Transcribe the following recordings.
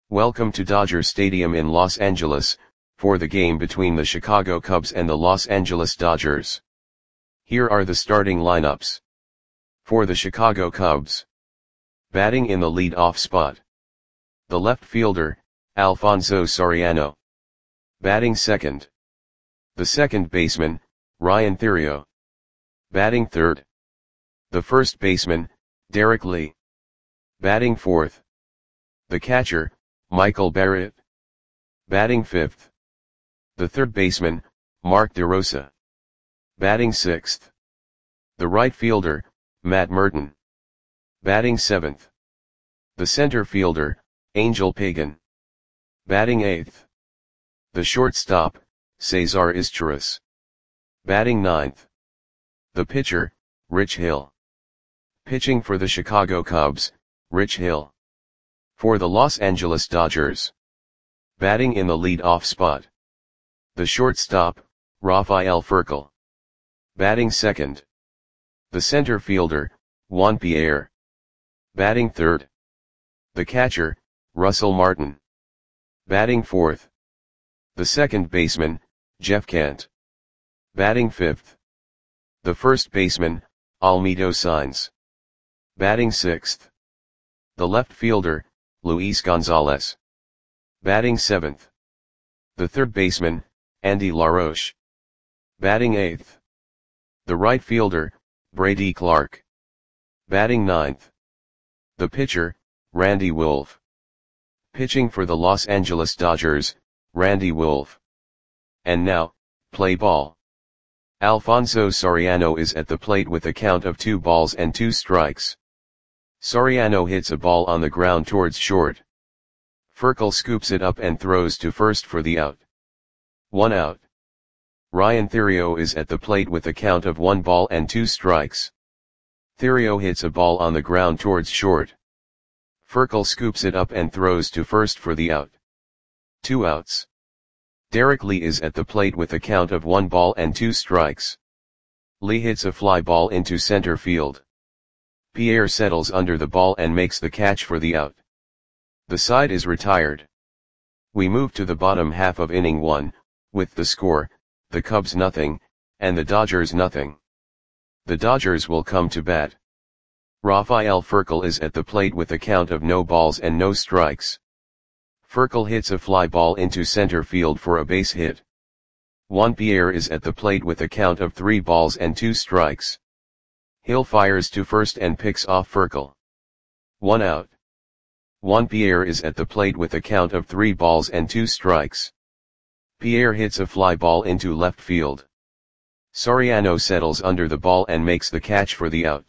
Welcome to Dodger Stadium in Los Angeles, for the game between the Chicago Cubs and the Los Angeles Dodgers. Here are the starting lineups. For the Chicago Cubs. Batting in the lead-off spot. The left fielder, Alfonso Soriano. Batting second. The second baseman, Ryan Theriot. Batting third. The first baseman, Derek Lee. Batting fourth. The catcher, Michael Barrett. Batting fifth. The third baseman, Mark DeRosa. Batting sixth. The right fielder, Matt Merton. Batting seventh. The center fielder, Angel Pagan. Batting eighth. The shortstop, Cesar Izturis. Batting ninth. The pitcher, Rich Hill. Pitching for the Chicago Cubs, Rich Hill. For the Los Angeles Dodgers. Batting in the lead-off spot. The shortstop, Rafael Furcal. Batting second. The center fielder, Juan Pierre. Batting third. The catcher, Russell Martin. Batting fourth. The second baseman, Jeff Kent. Batting fifth. The first baseman, Almedo Sainz. Batting sixth. The left fielder, Luis Gonzalez. Batting seventh. The third baseman, Andy LaRoche. Batting eighth. The right fielder, Brady Clark. Batting ninth. The pitcher, Randy Wolf. Pitching for the Los Angeles Dodgers, Randy Wolf. And now, play ball. Alfonso Soriano is at the plate with a count of 2-2 Soriano hits a ball on the ground towards short. Furcal scoops it up and throws to first for the out. 1 out. Ryan Theriot is at the plate with a count of 1-2. Theriot hits a ball on the ground towards short. Furcal scoops it up and throws to first for the out. 2 outs. Derek Lee is at the plate with a count of 1-2. Lee hits a fly ball into center field. Pierre settles under the ball and makes the catch for the out. The side is retired. We move to the bottom half of inning 1, with the score, the Cubs nothing, and the Dodgers nothing. The Dodgers will come to bat. Rafael Furcal is at the plate with a count of no balls and no strikes. Furcal hits a fly ball into center field for a base hit. Juan Pierre is at the plate with a count of 3-2. Hill fires to first and picks off Furcal. 1 out. Juan Pierre is at the plate with a count of 3-2. Pierre hits a fly ball into left field. Soriano settles under the ball and makes the catch for the out.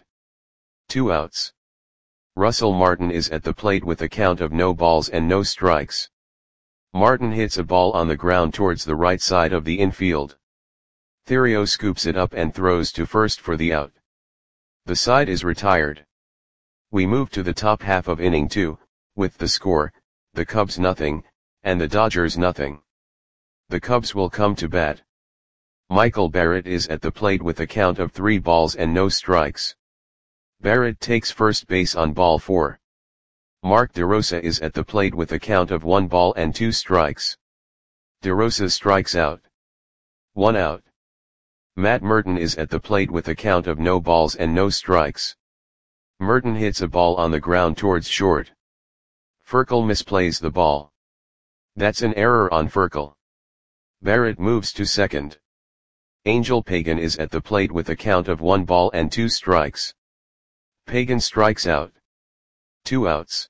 2 outs. Russell Martin is at the plate with a count of no balls and no strikes. Martin hits a ball on the ground towards the right side of the infield. Theriot scoops it up and throws to first for the out. The side is retired. We move to the top half of inning 2, with the score, the Cubs nothing, and the Dodgers nothing. The Cubs will come to bat. Michael Barrett is at the plate with a count of 3-0. Barrett takes first base on ball 4. Mark DeRosa is at the plate with a count of 1-2. DeRosa strikes out. 1 out. Matt Merton is at the plate with a count of no balls and no strikes. Merton hits a ball on the ground towards short. Furcal misplays the ball. That's an error on Furcal. Barrett moves to second. Angel Pagan is at the plate with a count of 1-2. Pagan strikes out. 2 outs.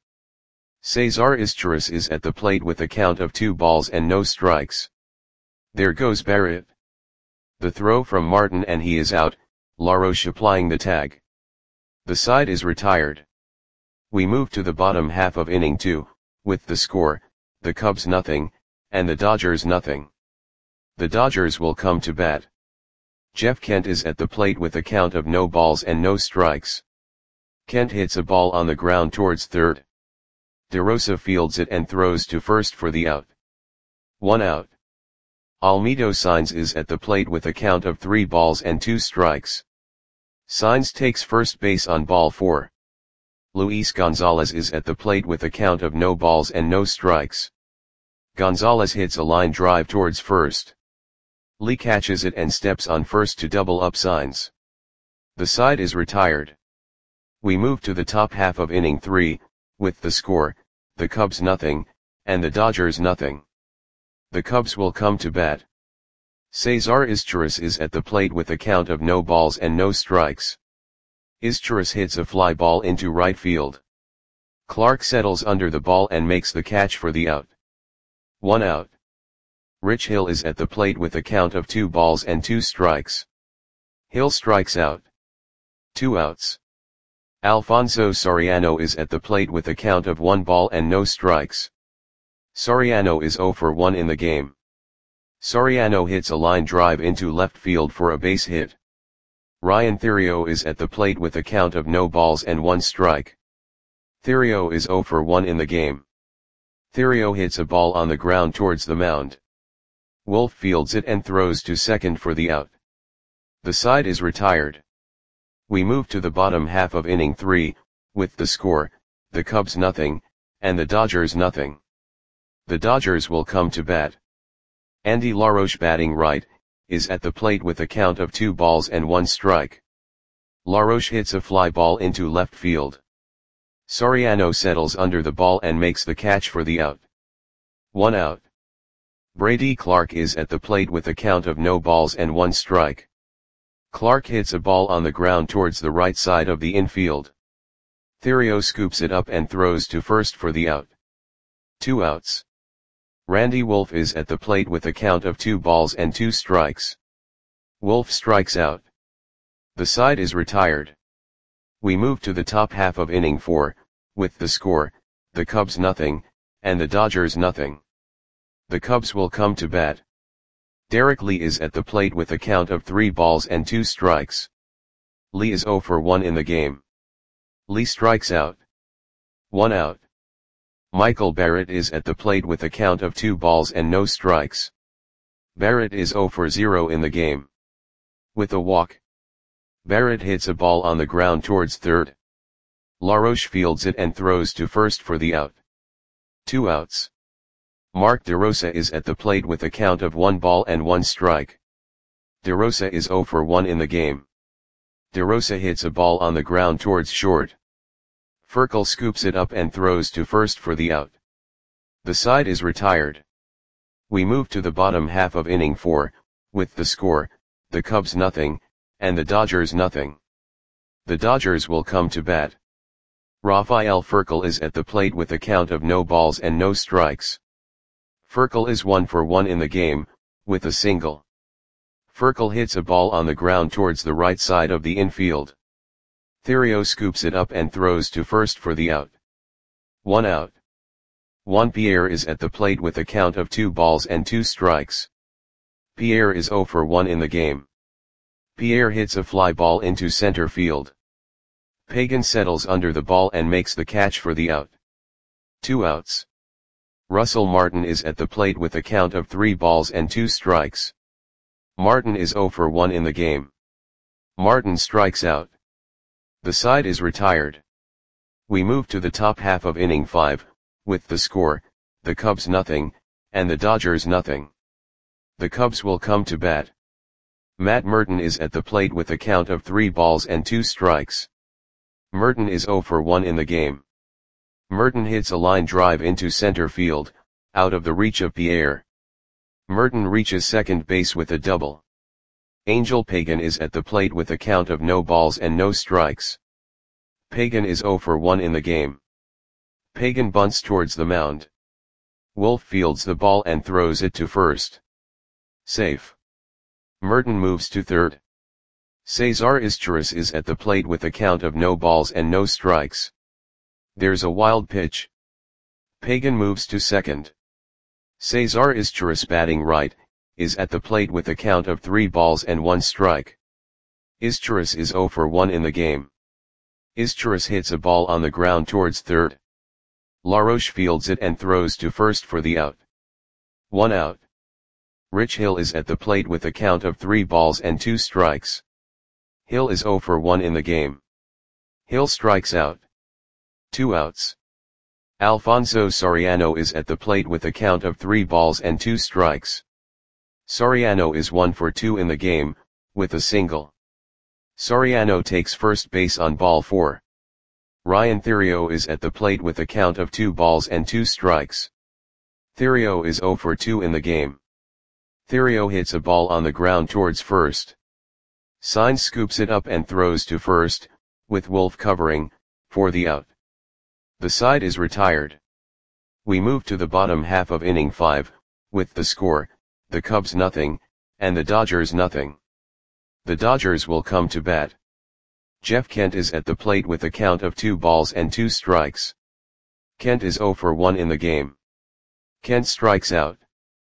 Cesar Izturis is at the plate with a count of 2-0. There goes Barrett. The throw from Martin and he is out, LaRoche applying the tag. The side is retired. We move to the bottom half of inning 2, with the score, the Cubs nothing, and the Dodgers nothing. The Dodgers will come to bat. Jeff Kent is at the plate with a count of no balls and no strikes. Kent hits a ball on the ground towards third. DeRosa fields it and throws to first for the out. 1 out. Almedo Sainz is at the plate with a count of 3-2. Sainz takes first base on ball 4. Luis Gonzalez is at the plate with a count of no balls and no strikes. Gonzalez hits a line drive towards first. Lee catches it and steps on first to double up signs. The side is retired. We move to the top half of inning 3, with the score, the Cubs nothing, and the Dodgers nothing. The Cubs will come to bat. Cesar Izturis is at the plate with a count of no balls and no strikes. Izturis hits a fly ball into right field. Clark settles under the ball and makes the catch for the out. 1 out. Rich Hill is at the plate with a count of 2 balls and 2 strikes. Hill strikes out. 2 outs. Alfonso Soriano is at the plate with a count of 1 ball and no strikes. Soriano is 0 for 1 in the game. Soriano hits a line drive into left field for a base hit. Ryan Theriot is at the plate with a count of no balls and 1 strike. Theriot is 0 for 1 in the game. Theriot hits a ball on the ground towards the mound. Wolf fields it and throws to second for the out. The side is retired. We move to the bottom half of inning 3, with the score, the Cubs nothing, and the Dodgers nothing. The Dodgers will come to bat. Andy LaRoche batting right, is at the plate with a count of 2 balls and 1 strike. LaRoche hits a fly ball into left field. Soriano settles under the ball and makes the catch for the out. 1 out. Brady Clark is at the plate with a count of no balls and 1 strike. Clark hits a ball on the ground towards the right side of the infield. Theriot scoops it up and throws to first for the out. 2 outs. Randy Wolf is at the plate with a count of 2 balls and 2 strikes. Wolf strikes out. The side is retired. We move to the top half of inning 4, with the score, the Cubs nothing, and the Dodgers nothing. The Cubs will come to bat. Derek Lee is at the plate with a count of 3 balls and 2 strikes. Lee is 0 for 1 in the game. Lee strikes out. 1 out. Michael Barrett is at the plate with a count of 2 balls and no strikes. Barrett is 0 for 0 in the game. With a walk. Barrett hits a ball on the ground towards third. LaRoche fields it and throws to first for the out. 2 outs. Mark DeRosa is at the plate with a count of 1 ball and 1 strike. DeRosa is 0 for 1 in the game. DeRosa hits a ball on the ground towards short. Furkel scoops it up and throws to first for the out. The side is retired. We move to the bottom half of inning 4, with the score, the Cubs nothing, and the Dodgers nothing. The Dodgers will come to bat. Rafael Furkel is at the plate with a count of no balls and no strikes. Furkel is 1 for 1 in the game, with a single. Furkel hits a ball on the ground towards the right side of the infield. Theriot scoops it up and throws to first for the out. 1 out. Juan Pierre is at the plate with a count of 2 balls and 2 strikes. Pierre is 0 for 1 in the game. Pierre hits a fly ball into center field. Pagan settles under the ball and makes the catch for the out. 2 outs. Russell Martin is at the plate with a count of 3 balls and 2 strikes. Martin is 0 for 1 in the game. Martin strikes out. The side is retired. We move to the top half of inning 5, with the score, the Cubs nothing, and the Dodgers nothing. The Cubs will come to bat. Matt Merton is at the plate with a count of 3 balls and 2 strikes. Merton is 0 for 1 in the game. Merton hits a line drive into center field, out of the reach of Pierre. Merton reaches second base with a double. Angel Pagan is at the plate with a count of no balls and no strikes. Pagan is 0 for 1 in the game. Pagan bunts towards the mound. Wolf fields the ball and throws it to first. Safe. Merton moves to third. Cesar Izturis is at the plate with a count of no balls and no strikes. There's a wild pitch. Pagan moves to second. Cesar Izturis batting right, is at the plate with a count of 3 balls and 1 strike. Izturis is 0 for 1 in the game. Izturis hits a ball on the ground towards third. LaRoche fields it and throws to first for the out. 1 out. Rich Hill is at the plate with a count of 3 balls and 2 strikes. Hill is 0 for 1 in the game. Hill strikes out. 2 outs. Alfonso Soriano is at the plate with a count of 3 balls and 2 strikes. Soriano is 1 for 2 in the game, with a single. Soriano takes first base on ball 4. Ryan Theriot is at the plate with a count of 2 balls and 2 strikes. Theriot is 0 for 2 in the game. Theriot hits a ball on the ground towards first. Saenz scoops it up and throws to first, with Wolf covering, for the out. The side is retired. We move to the bottom half of inning 5, with the score, the Cubs nothing, and the Dodgers nothing. The Dodgers will come to bat. Jeff Kent is at the plate with a count of 2 balls and 2 strikes. Kent is 0 for 1 in the game. Kent strikes out.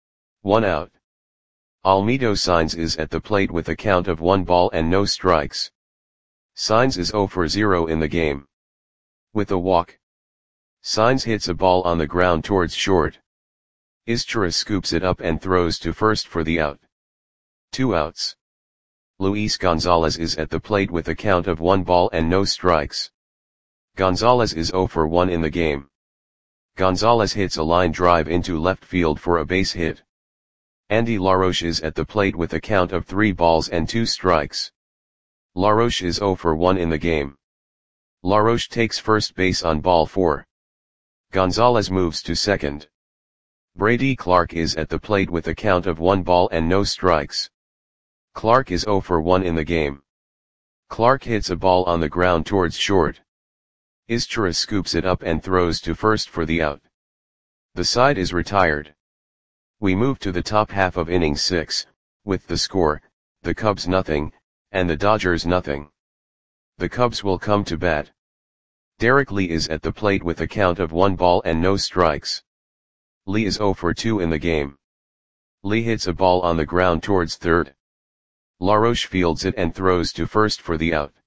1 out. Almedo Saenz is at the plate with a count of 1 ball and no strikes. Saenz is 0 for 0 in the game. With a walk. Saenz hits a ball on the ground towards short. Izturis scoops it up and throws to first for the out. 2 outs. Luis Gonzalez is at the plate with a count of 1 ball and no strikes. Gonzalez is 0 for 1 in the game. Gonzalez hits a line drive into left field for a base hit. Andy LaRoche is at the plate with a count of 3 balls and 2 strikes. LaRoche is 0 for 1 in the game. LaRoche takes first base on ball 4. Gonzalez moves to second. Brady Clark is at the plate with a count of 1 ball and no strikes. Clark is 0 for 1 in the game. Clark hits a ball on the ground towards short. Izturis scoops it up and throws to first for the out. The side is retired. We move to the top half of inning 6, with the score, the Cubs nothing, and the Dodgers nothing. The Cubs will come to bat. Derek Lee is at the plate with a count of 1 ball and no strikes. Lee is 0 for 2 in the game. Lee hits a ball on the ground towards third. LaRoche fields it and throws to first for the out.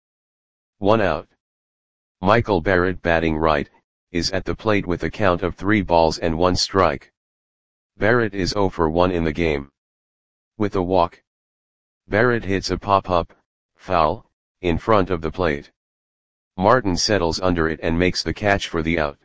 1 out. Michael Barrett, batting right, is at the plate with a count of 3 balls and 1 strike. Barrett is 0 for 1 in the game. With a walk. Barrett hits a pop-up, foul, in front of the plate. Martin settles under it and makes the catch for the out.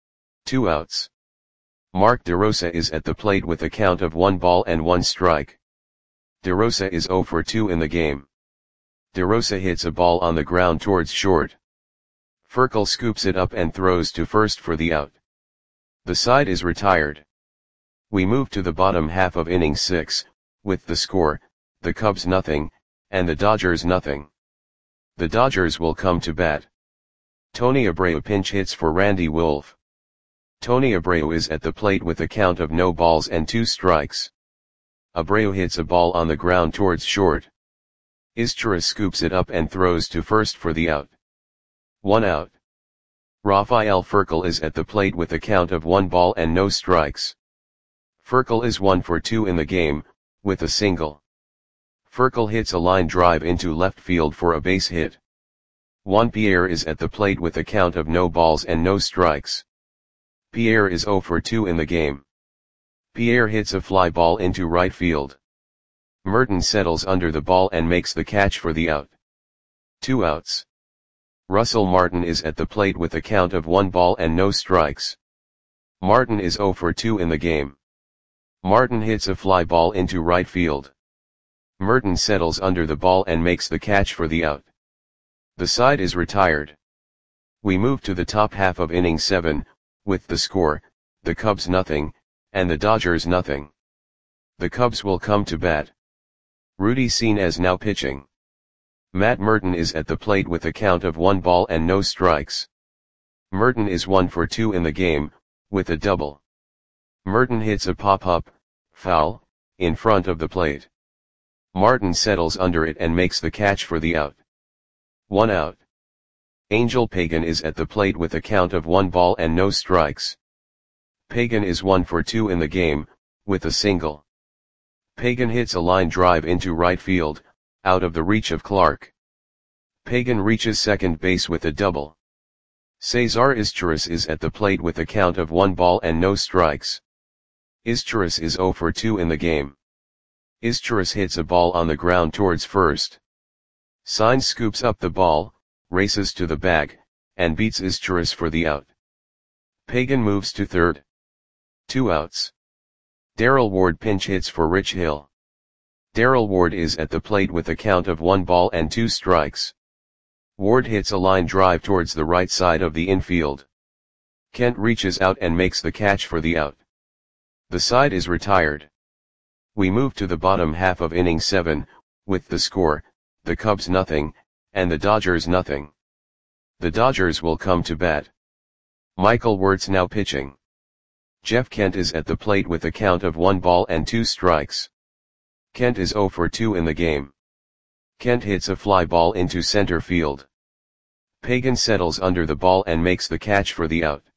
2 outs. Mark DeRosa is at the plate with a count of 1 ball and 1 strike. DeRosa is 0 for 2 in the game. DeRosa hits a ball on the ground towards short. Furkel scoops it up and throws to first for the out. The side is retired. We move to the bottom half of inning 6, with the score, the Cubs nothing, and the Dodgers nothing. The Dodgers will come to bat. Tony Abreu pinch hits for Randy Wolf. Tony Abreu is at the plate with a count of no balls and 2 strikes. Abreu hits a ball on the ground towards short. Izturis scoops it up and throws to first for the out. 1 out. Rafael Furkel is at the plate with a count of 1 ball and no strikes. Furkel is 1 for 2 in the game, with a single. Furkel hits a line drive into left field for a base hit. Juan Pierre is at the plate with a count of no balls and no strikes. Pierre is 0 for 2 in the game. Pierre hits a fly ball into right field. Merton settles under the ball and makes the catch for the out. 2 outs. Russell Martin is at the plate with a count of 1 ball and no strikes. Martin is 0 for 2 in the game. Martin hits a fly ball into right field. Merton settles under the ball and makes the catch for the out. The side is retired. We move to the top half of inning 7, with the score, the Cubs nothing, and the Dodgers nothing. The Cubs will come to bat. Rudy Senes now pitching. Matt Merton is at the plate with a count of 1 ball and no strikes. Merton is 1 for 2 in the game, with a double. Merton hits a pop-up, foul, in front of the plate. Martin settles under it and makes the catch for the out. 1 out. Angel Pagan is at the plate with a count of 1 ball and no strikes. Pagan is 1 for 2 in the game, with a single. Pagan hits a line drive into right field, out of the reach of Clark. Pagan reaches second base with a double. Cesar Izturis is at the plate with a count of 1 ball and no strikes. Izturis is 0 for 2 in the game. Izturis hits a ball on the ground towards first. Saenz scoops up the ball, races to the bag, and beats Izturis for the out. Pagan moves to third. 2 outs. Daryl Ward pinch hits for Rich Hill. Daryl Ward is at the plate with a count of 1 ball and 2 strikes. Ward hits a line drive towards the right side of the infield. Kent reaches out and makes the catch for the out. The side is retired. We move to the bottom half of inning 7, with the score, the Cubs nothing, and the Dodgers nothing. The Dodgers will come to bat. Michael Wirtz now pitching. Jeff Kent is at the plate with a count of 1 ball and 2 strikes. Kent is 0 for 2 in the game. Kent hits a fly ball into center field. Pagan settles under the ball and makes the catch for the out.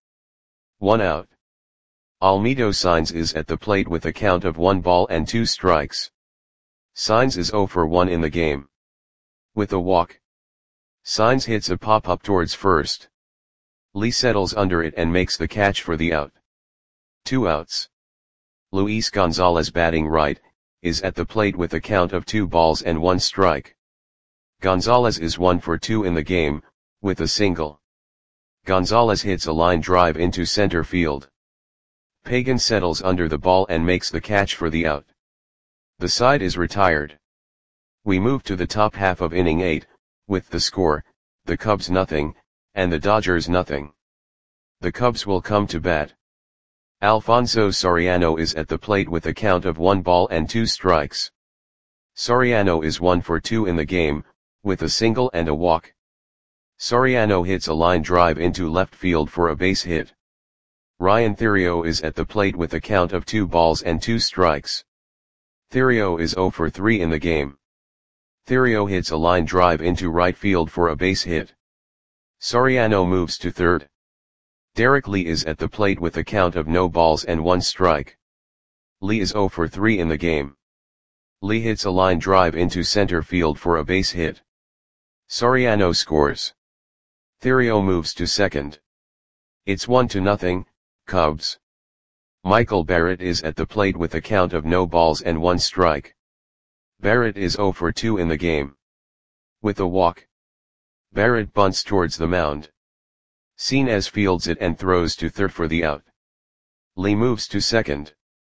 1 out. Almedo Saenz is at the plate with a count of 1 ball and 2 strikes. Saenz is 0 for 1 in the game. With a walk. Saenz hits a pop-up towards first. Lee settles under it and makes the catch for the out. 2 outs. Luis Gonzalez batting right, is at the plate with a count of 2 balls and 1 strike. Gonzalez is 1 for 2 in the game, with a single. Gonzalez hits a line drive into center field. Pagan settles under the ball and makes the catch for the out. The side is retired. We move to the top half of inning 8, with the score, the Cubs nothing, and the Dodgers nothing. The Cubs will come to bat. Alfonso Soriano is at the plate with a count of 1 ball and 2 strikes. Soriano is 1 for 2 in the game, with a single and a walk. Soriano hits a line drive into left field for a base hit. Ryan Theriot is at the plate with a count of 2 balls and 2 strikes. Theriot is 0 for 3 in the game. Theriot hits a line drive into right field for a base hit. Soriano moves to third. Derek Lee is at the plate with a count of no balls and 1 strike. Lee is 0 for 3 in the game. Lee hits a line drive into center field for a base hit. Soriano scores. Theriot moves to second. It's 1-0, Cubs. Michael Barrett is at the plate with a count of no balls and 1 strike. Barrett is 0 for 2 in the game. With a walk. Barrett bunts towards the mound. Saenz fields it and throws to third for the out. Lee moves to second.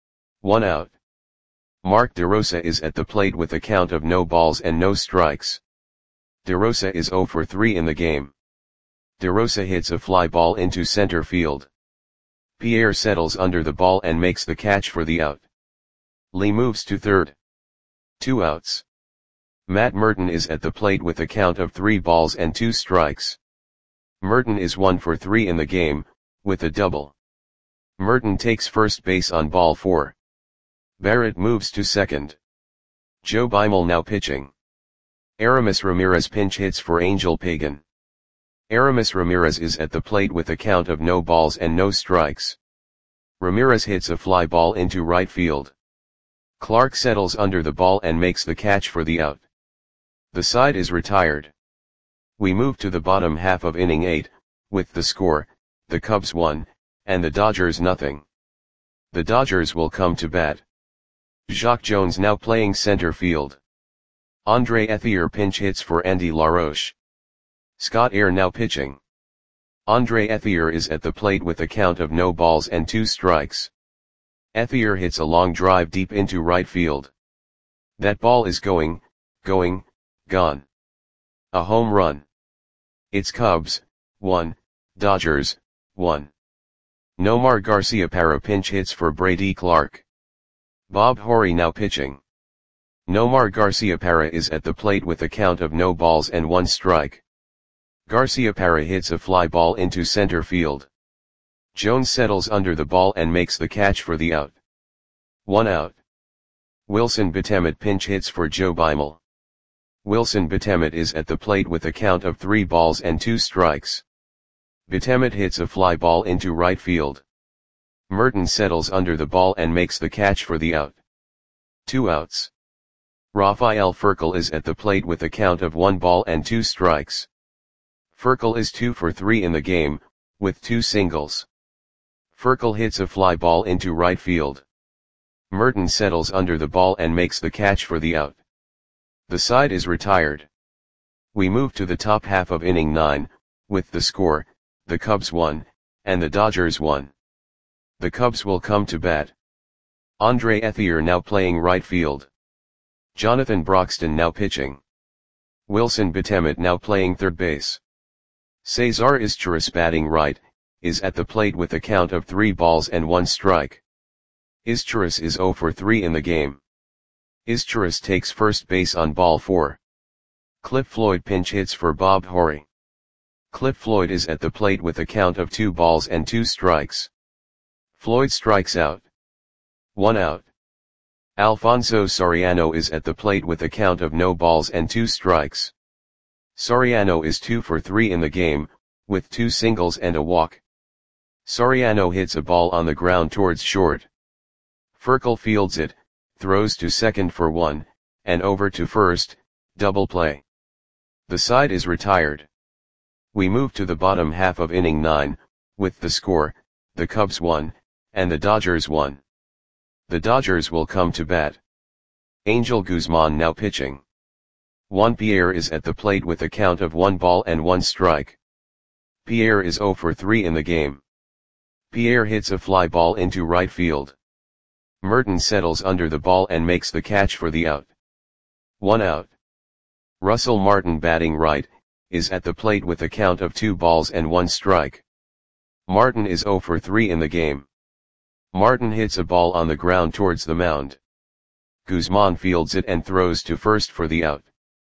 1 out. Mark DeRosa is at the plate with a count of no balls and no strikes. DeRosa is 0 for 3 in the game. DeRosa hits a fly ball into center field. Pierre settles under the ball and makes the catch for the out. Lee moves to third. 2 outs. Matt Merton is at the plate with a count of 3 balls and 2 strikes. Merton is 1 for 3 in the game, with a double. Merton takes first base on ball 4. Barrett moves to second. Joe Beimel now pitching. Aramis Ramirez pinch hits for Angel Pagan. Aramis Ramirez is at the plate with a count of no balls and no strikes. Ramirez hits a fly ball into right field. Clark settles under the ball and makes the catch for the out. The side is retired. We move to the bottom half of inning 8, with the score, the Cubs 1, and the Dodgers nothing. The Dodgers will come to bat. Jacque Jones now playing center field. Andre Ethier pinch hits for Andy LaRoche. Scott Air now pitching. Andre Ethier is at the plate with a count of no balls and 2 strikes. Ethier hits a long drive deep into right field. That ball is gone. A home run. It's Cubs, 1, Dodgers, 1. Nomar Garciaparra pinch hits for Brady Clark. Bob Horry now pitching. Nomar Garciaparra is at the plate with a count of no balls and 1 strike. Garciaparra hits a fly ball into center field. Jones settles under the ball and makes the catch for the out. 1 out. Wilson Betemit pinch hits for Joe Beimel. Wilson Betemit is at the plate with a count of 3 balls and 2 strikes. Betemit hits a fly ball into right field. Merton settles under the ball and makes the catch for the out. 2 outs. Rafael Furcal is at the plate with a count of 1 ball and 2 strikes. Furcal is 2 for 3 in the game, with 2 singles. Furcal hits a fly ball into right field. Merton settles under the ball and makes the catch for the out. The side is retired. We move to the top half of inning 9, with the score, the Cubs won, and the Dodgers won. The Cubs will come to bat. Andre Ethier now playing right field. Jonathan Broxton now pitching. Wilson Betemit now playing third base. Cesar Izturis batting right, is at the plate with a count of 3 balls and 1 strike. Izturis is 0 for 3 in the game. Izturis takes first base on ball 4. Cliff Floyd pinch hits for Bob Horry. Cliff Floyd is at the plate with a count of 2 balls and 2 strikes. Floyd strikes out. 1 out. Alfonso Soriano is at the plate with a count of no balls and 2 strikes. Soriano is 2 for 3 in the game, with 2 singles and a walk. Soriano hits a ball on the ground towards short. Furcal fields it, throws to second for 1, and over to first, double play. The side is retired. We move to the bottom half of inning 9, with the score, the Cubs won, and the Dodgers won. The Dodgers will come to bat. Angel Guzman now pitching. Juan Pierre is at the plate with a count of 1 ball and 1 strike. Pierre is 0 for 3 in the game. Pierre hits a fly ball into right field. Merton settles under the ball and makes the catch for the out. 1 out. Russell Martin batting right, is at the plate with a count of 2 balls and 1 strike. Martin is 0 for 3 in the game. Martin hits a ball on the ground towards the mound. Guzman fields it and throws to first for the out.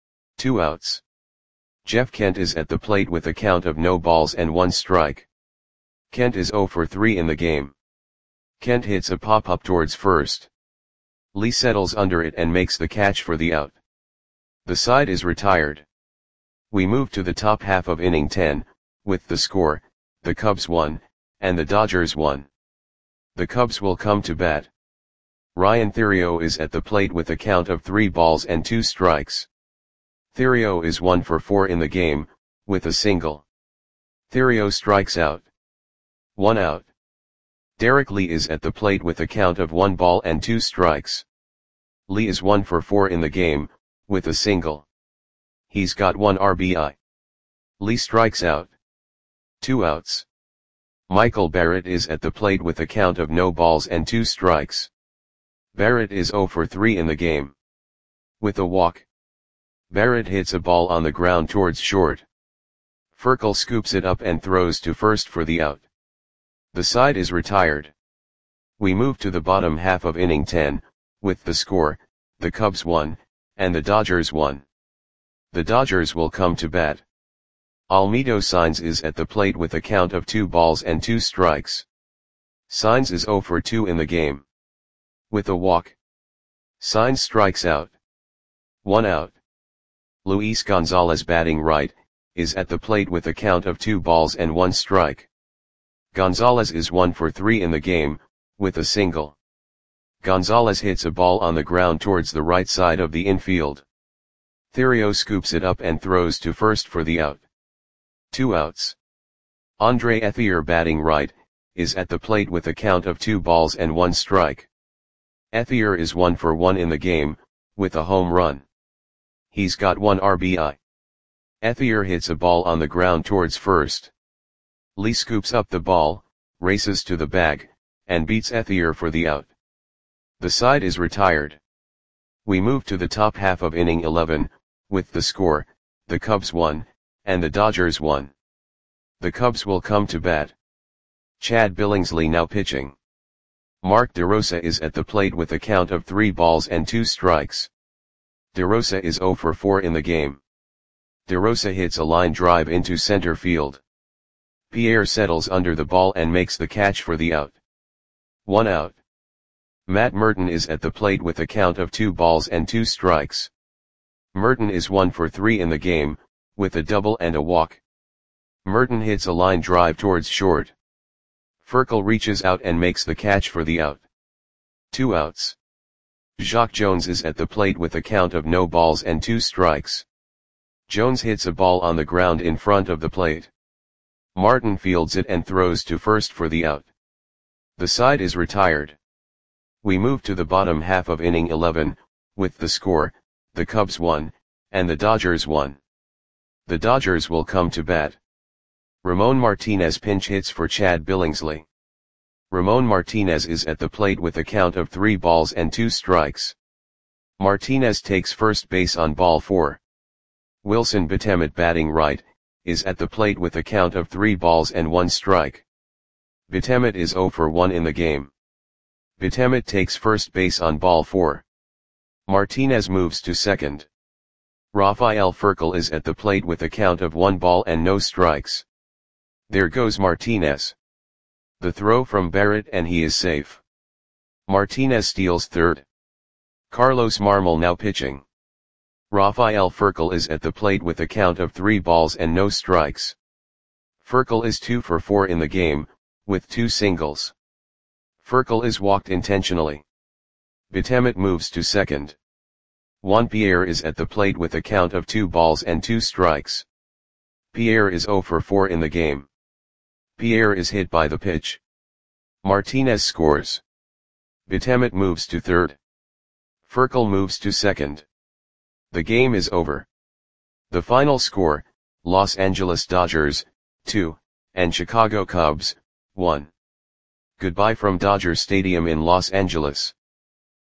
2 outs. Jeff Kent is at the plate with a count of no balls and 1 strike. Kent is 0 for 3 in the game. Kent hits a pop-up towards first. Lee settles under it and makes the catch for the out. The side is retired. We move to the top half of inning 10, with the score, the Cubs won, and the Dodgers won. The Cubs will come to bat. Ryan Theriot is at the plate with a count of 3 balls and 2 strikes. Theriot is 1 for 4 in the game, with a single. Theriot strikes out. 1 out. Derek Lee is at the plate with a count of 1 ball and 2 strikes. Lee is 1 for 4 in the game, with a single. He's got 1 RBI. Lee strikes out. 2 outs. Michael Barrett is at the plate with a count of no balls and 2 strikes. Barrett is 0 for 3 in the game. With a walk. Barrett hits a ball on the ground towards short. Furcal scoops it up and throws to first for the out. The side is retired. We move to the bottom half of inning 10, with the score, the Cubs won, and the Dodgers won. The Dodgers will come to bat. Almedo Sainz is at the plate with a count of 2 balls and 2 strikes. Sainz is 0 for 2 in the game. With a walk. Sainz strikes out. 1 out. Luis Gonzalez batting right, is at the plate with a count of 2 balls and 1 strike. Gonzalez is 1 for 3 in the game, with a single. Gonzalez hits a ball on the ground towards the right side of the infield. Theriot scoops it up and throws to first for the out. 2 outs. Andre Ethier batting right, is at the plate with a count of 2 balls and 1 strike. Ethier is 1 for 1 in the game, with a home run. He's got 1 RBI. Ethier hits a ball on the ground towards first. Lee scoops up the ball, races to the bag, and beats Ethier for the out. The side is retired. We move to the top half of inning 11, with the score, the Cubs won, and the Dodgers won. The Cubs will come to bat. Chad Billingsley now pitching. Mark DeRosa is at the plate with a count of 3 balls and 2 strikes. DeRosa is 0 for 4 in the game. DeRosa hits a line drive into center field. Pierre settles under the ball and makes the catch for the out. 1 out. Matt Merton is at the plate with a count of 2 balls and 2 strikes. Merton is 1 for 3 in the game, with a double and a walk. Merton hits a line drive towards short. Furcal reaches out and makes the catch for the out. 2 outs. Jacque Jones is at the plate with a count of no balls and 2 strikes. Jones hits a ball on the ground in front of the plate. Martin fields it and throws to first for the out. The side is retired. We move to the bottom half of inning 11, with the score, the Cubs won, and the Dodgers won. The Dodgers will come to bat. Ramon Martinez pinch hits for Chad Billingsley. Ramon Martinez is at the plate with a count of 3 balls and 2 strikes. Martinez takes first base on ball 4. Wilson Betemet, batting right, is at the plate with a count of 3 balls and 1 strike. Betemet is 0 for 1 in the game. Betemet takes first base on ball 4. Martinez moves to second. Rafael Furcal is at the plate with a count of 1 ball and no strikes. There goes Martinez. The throw from Barrett and he is safe. Martinez steals third. Carlos Marmol now pitching. Rafael Furcal is at the plate with a count of 3 balls and no strikes. Furcal is 2 for 4 in the game, with 2 singles. Furcal is walked intentionally. Betemet moves to second. Juan Pierre is at the plate with a count of 2 balls and 2 strikes. Pierre is 0 for 4 in the game. Pierre is hit by the pitch. Martinez scores. Betemet moves to third. Furcal moves to second. The game is over. The final score, Los Angeles Dodgers, 2, and Chicago Cubs, 1. Goodbye from Dodger Stadium in Los Angeles.